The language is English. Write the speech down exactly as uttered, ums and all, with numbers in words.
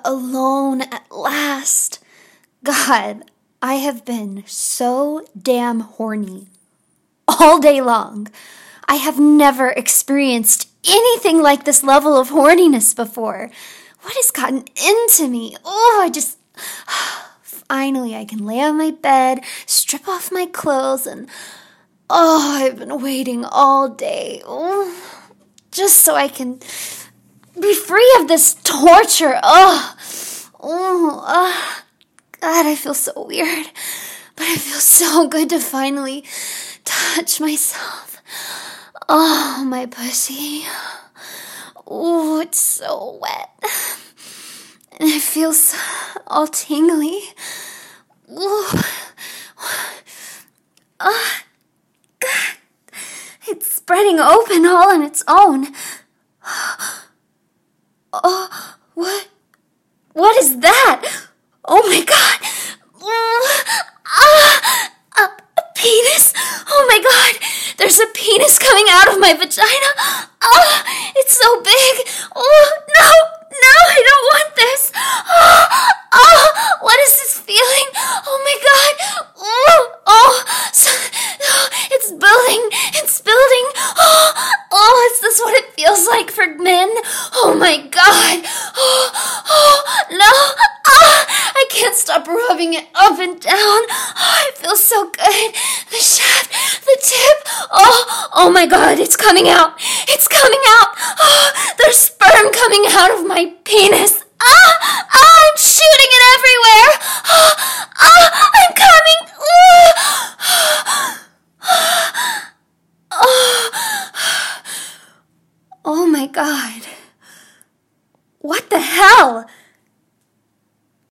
alone at last. God, I have been so damn horny all day long. I have never experienced anything like this level of horniness before. What has gotten into me? Oh, I just... Finally, I can lay on my bed, strip off my clothes, and... Oh, I've been waiting all day. Oh, just so I can be free of this torture. Oh, oh, oh. God, I feel so weird. But I feel so good to finally touch myself. Oh, my pussy. Oh, it's so wet. And it feels all tingly. Oh, oh, God. It's spreading open all on its own. Oh, what? What is that? Oh, my God. Ah, a, a penis? Oh, my God. There's a penis coming out of my vagina. Oh, it's so big. Oh, no, no, I don't want this. Oh, oh, what is this feeling? Oh, my God. Oh, oh, so, oh it's building. It's building. Oh, oh, is this what it feels like for men? Oh, my God. Oh, oh, no. Oh, I can't stop rubbing it up and down. Oh, it feels so good. The shaft, the tip. Oh, oh my God, it's coming out. It's coming out. Oh, there's sperm coming out of my penis. Ah, ah, I'm shooting it everywhere. Ah, ah, I'm coming. Ah, oh, oh my God. What the hell?